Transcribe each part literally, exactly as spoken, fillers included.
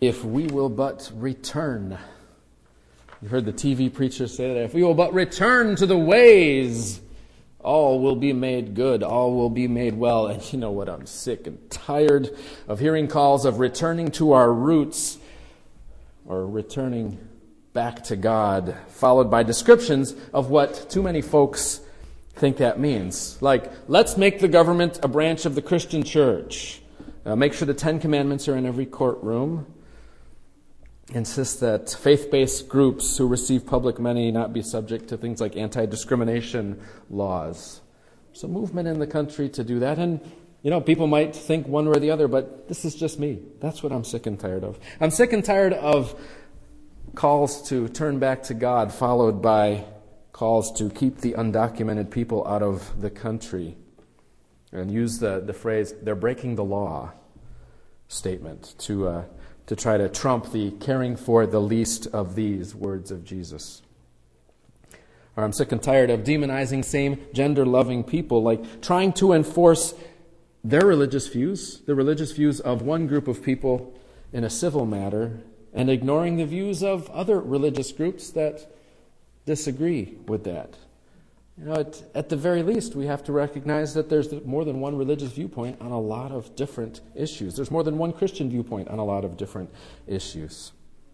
If we will but return. You heard the T V preacher say that. If we will but return to the ways, all will be made good. All will be made well. And you know what? I'm sick and tired of hearing calls of returning to our roots or returning back to God, followed by descriptions of what too many folks think that means. Like, let's make the government a branch of the Christian church. Uh, make sure the Ten Commandments are in every courtroom. Insist that faith-based groups who receive public money not be subject to things like anti-discrimination laws. There's a movement in the country to do that, and you know, people might think one way or the other, but this is just me. That's what I'm sick and tired of. I'm sick and tired of calls to turn back to God, followed by calls to keep the undocumented people out of the country, and use the, the phrase, they're breaking the law statement to uh, to try to trump the caring for the least of these words of Jesus. Or I'm sick and tired of demonizing same gender-loving people, like trying to enforce their religious views, the religious views of one group of people in a civil matter, and ignoring the views of other religious groups that disagree with that. You know, at, at the very least, we have to recognize that there's more than one religious viewpoint on a lot of different issues. There's more than one Christian viewpoint on a lot of different issues.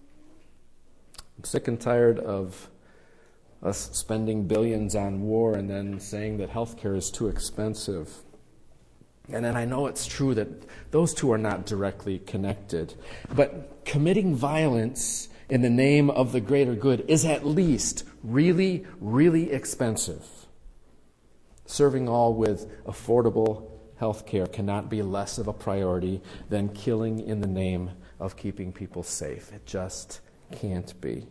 I'm sick and tired of us spending billions on war and then saying that healthcare is too expensive. And then I know it's true that those two are not directly connected. But committing violence in the name of the greater good is at least really, really expensive. Serving all with affordable health care cannot be less of a priority than killing in the name of keeping people safe. It just can't be.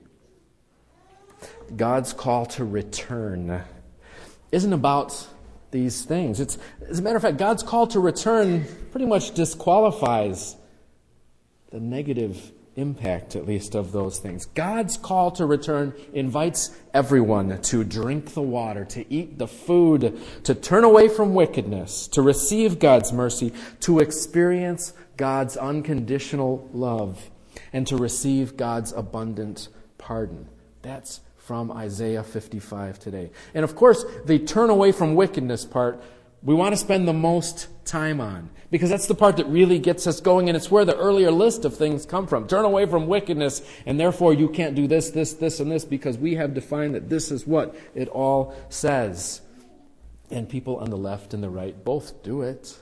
God's call to return isn't about these things. It's, as a matter of fact, God's call to return pretty much disqualifies the negative impact, at least, of those things. God's call to return invites everyone to drink the water, to eat the food, to turn away from wickedness, to receive God's mercy, to experience God's unconditional love, and to receive God's abundant pardon. That's from Isaiah fifty-five today. And of course, the turn away from wickedness part, we want to spend the most time on, because that's the part that really gets us going, and it's where the earlier list of things come from. Turn away from wickedness, and therefore you can't do this, this, this, and this, because we have defined that this is what it all says. And people on the left and the right both do it.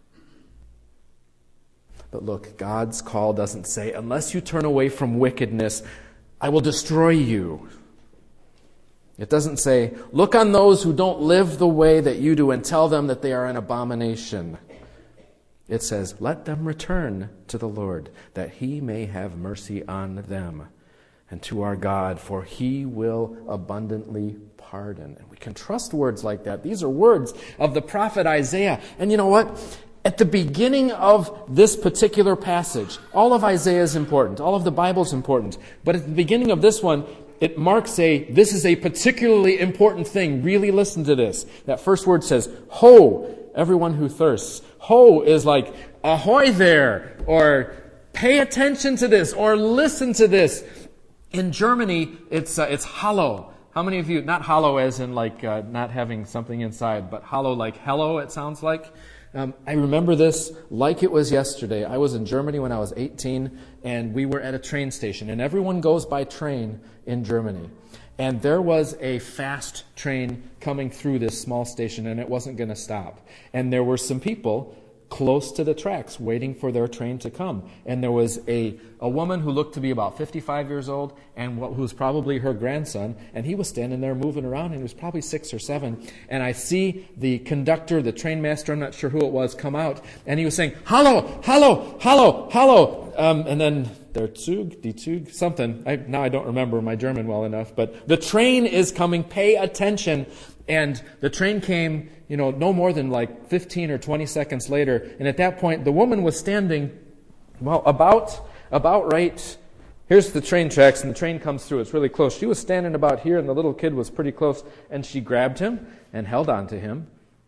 But look, God's call doesn't say, unless you turn away from wickedness, I will destroy you. It doesn't say, look on those who don't live the way that you do and tell them that they are an abomination. It says, let them return to the Lord, that He may have mercy on them, and to our God, for He will abundantly pardon. And we can trust words like that. These are words of the prophet Isaiah. And you know what? At the beginning of this particular passage, all of Isaiah is important. All of the Bible is important. But at the beginning of this one, it marks a, this is a particularly important thing. Really listen to this. That first word says, ho, everyone who thirsts. Ho is like, ahoy there, or pay attention to this, or listen to this. In Germany, it's uh, it's hallo. How many of you, not hollow as in like uh, not having something inside, but hollow like hello, it sounds like? Um, I remember this like it was yesterday. I was in Germany when I was eighteen, and we were at a train station, and everyone goes by train in Germany. And there was a fast train coming through this small station, and it wasn't going to stop. And there were some people close to the tracks waiting for their train to come. And there was a, a woman who looked to be about fifty-five years old, and what, who was probably her grandson, and he was standing there moving around, and he was probably six or seven. And I see the conductor, the train master, I'm not sure who it was, come out, and he was saying, hallo, hallo, hallo, hallo. Um, and then der Zug, die Zug, something. I, now I don't remember my German well enough, but the train is coming, pay attention. And the train came, you know, no more than like fifteen or twenty seconds later. And at that point, the woman was standing, well, about, about right, here's the train tracks, and the train comes through. It's really close. She was standing about here, and the little kid was pretty close. And she grabbed him and held on to him.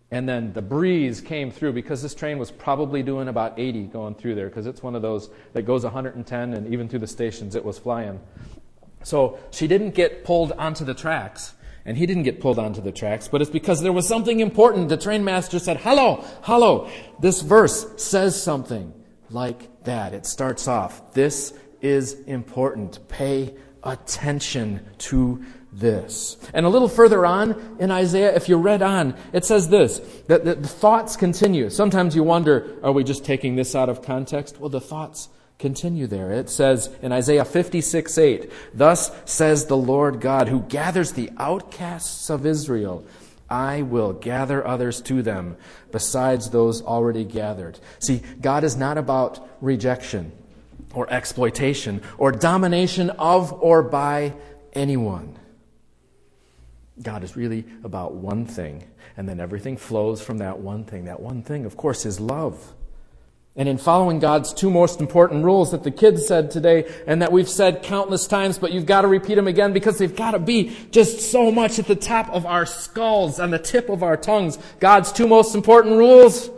And then the breeze came through, because this train was probably doing about eighty going through there, because it's one of those that goes one hundred ten, and even through the stations it was flying. So she didn't get pulled onto the tracks, and he didn't get pulled onto the tracks, but it's because there was something important. The train master said, hello, hello. This verse says something like that. It starts off, this is important. Pay attention to this. And a little further on in Isaiah, if you read on, it says this, that the thoughts continue. Sometimes you wonder, are we just taking this out of context? Well, the thoughts continue there. It says in Isaiah fifty-six eight, thus says the Lord God, who gathers the outcasts of Israel, I will gather others to them besides those already gathered. See, God is not about rejection or exploitation or domination of or by anyone. God is really about one thing, and then everything flows from that one thing. That one thing, of course, is love. And in following God's two most important rules that the kids said today, and that we've said countless times, but you've got to repeat them again because they've got to be just so much at the top of our skulls, on the tip of our tongues. God's two most important rules.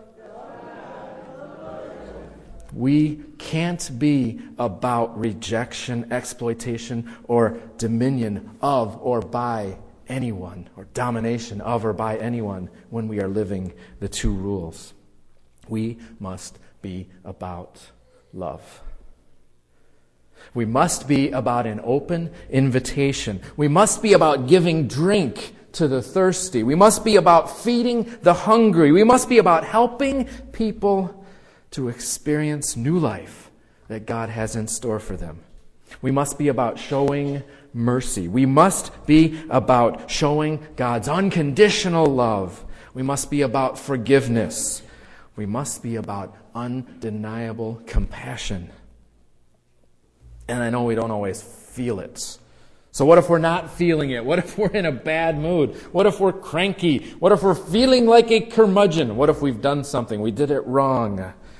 We can't be about rejection, exploitation, or dominion of or by anyone, or domination of or by anyone when we are living the two rules. We must be about love. We must be about an open invitation. We must be about giving drink to the thirsty. We must be about feeding the hungry. We must be about helping people to experience new life that God has in store for them. We must be about showing mercy. We must be about showing God's unconditional love. We must be about forgiveness. We must be about undeniable compassion. And I know we don't always feel it. So what if we're not feeling it? What if we're in a bad mood? What if we're cranky? What if we're feeling like a curmudgeon? What if we've done something? We did it wrong.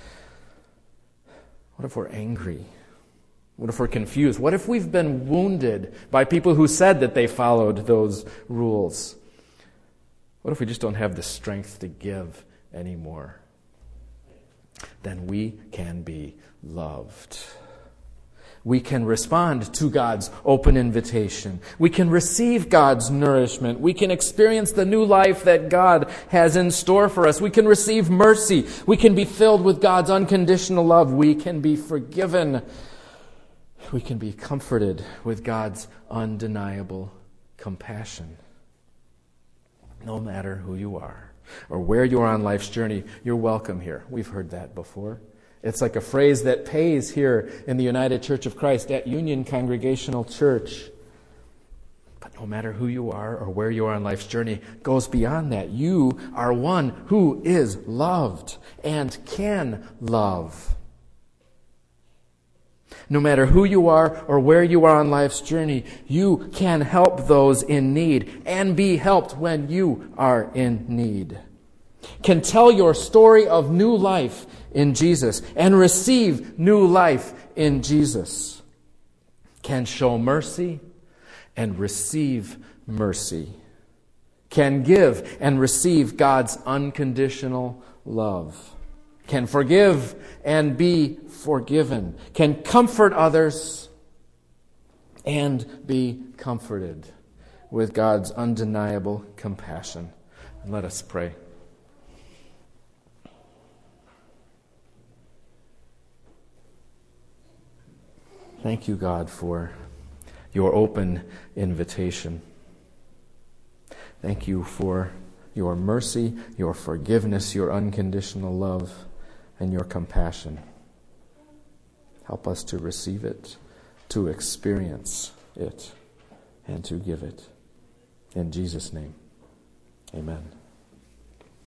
What if we're angry? What if we're confused? What if we've been wounded by people who said that they followed those rules? What if we just don't have the strength to give anymore? Then we can be loved. We can respond to God's open invitation. We can receive God's nourishment. We can experience the new life that God has in store for us. We can receive mercy. We can be filled with God's unconditional love. We can be forgiven. We can be comforted with God's undeniable compassion. No matter who you are or where you are on life's journey, you're welcome here. We've heard that before. It's like a phrase that pays here in the United Church of Christ at Union Congregational Church. But no matter who you are or where you are on life's journey, it goes beyond that. You are one who is loved and can love. No matter who you are or where you are on life's journey, you can help those in need and be helped when you are in need. Can tell your story of new life in Jesus and receive new life in Jesus. Can show mercy and receive mercy. Can give and receive God's unconditional love. Can forgive and be forgiven. Can comfort others and be comforted with God's undeniable compassion. And let us pray. Thank you, God, for your open invitation. Thank you for your mercy, your forgiveness, your unconditional love, and your compassion. Help us to receive it, to experience it, and to give it. In Jesus' name, amen.